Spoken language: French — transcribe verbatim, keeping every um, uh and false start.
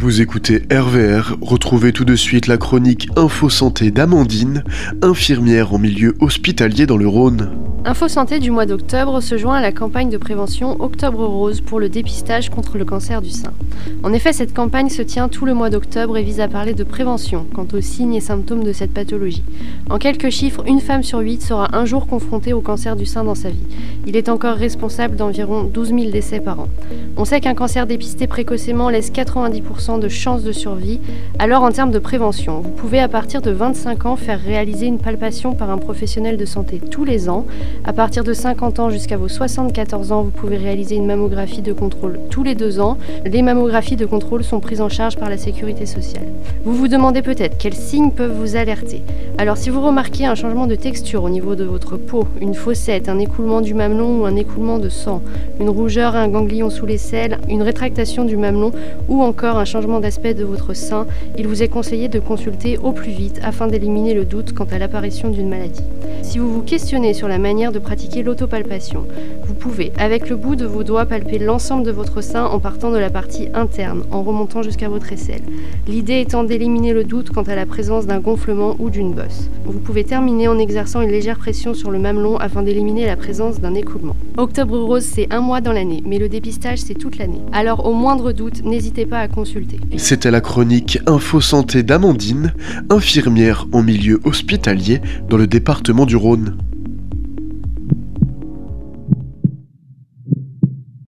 Vous écoutez R V R, retrouvez tout de suite la chronique Info Santé d'Amandine, infirmière en milieu hospitalier dans le Rhône. Info Santé du mois d'octobre se joint à la campagne de prévention Octobre Rose pour le dépistage contre le cancer du sein. En effet, cette campagne se tient tout le mois d'octobre et vise à parler de prévention quant aux signes et symptômes de cette pathologie. En quelques chiffres, une femme sur huit sera un jour confrontée au cancer du sein dans sa vie. Il est encore responsable d'environ douze mille décès par an. On sait qu'un cancer dépisté précocement laisse quatre-vingt-dix pour cent de chances de survie. Alors en termes de prévention, vous pouvez à partir de vingt-cinq ans faire réaliser une palpation par un professionnel de santé tous les ans. À partir de cinquante ans jusqu'à vos soixante-quatorze ans, vous pouvez réaliser une mammographie de contrôle tous les deux ans. Les mammographies de contrôle sont prises en charge par la sécurité sociale. Vous vous demandez peut-être quels signes peuvent vous alerter. Alors si vous remarquez un changement de texture au niveau de votre peau, une fossette, un écoulement du mamelon ou un écoulement de sang, une rougeur et un ganglion sous l'aisselle, une rétractation du mamelon ou encore un changement d'aspect de votre sein, il vous est conseillé de consulter au plus vite afin d'éliminer le doute quant à l'apparition d'une maladie. Si vous vous questionnez sur la manière de pratiquer l'autopalpation, vous pouvez, avec le bout de vos doigts, palper l'ensemble de votre sein en partant de la partie interne, en remontant jusqu'à votre aisselle. L'idée étant d'éliminer le doute quant à la présence d'un gonflement ou d'une bosse. Vous pouvez terminer en exerçant une légère pression sur le mamelon afin d'éliminer la présence d'un écoulement. Octobre Rose, c'est un mois dans l'année, mais le dépistage, c'est toute l'année. Alors, au moindre doute, n'hésitez pas à consulter. C'était la chronique Info Santé d'Amandine, infirmière en milieu hospitalier dans le département du Rhône.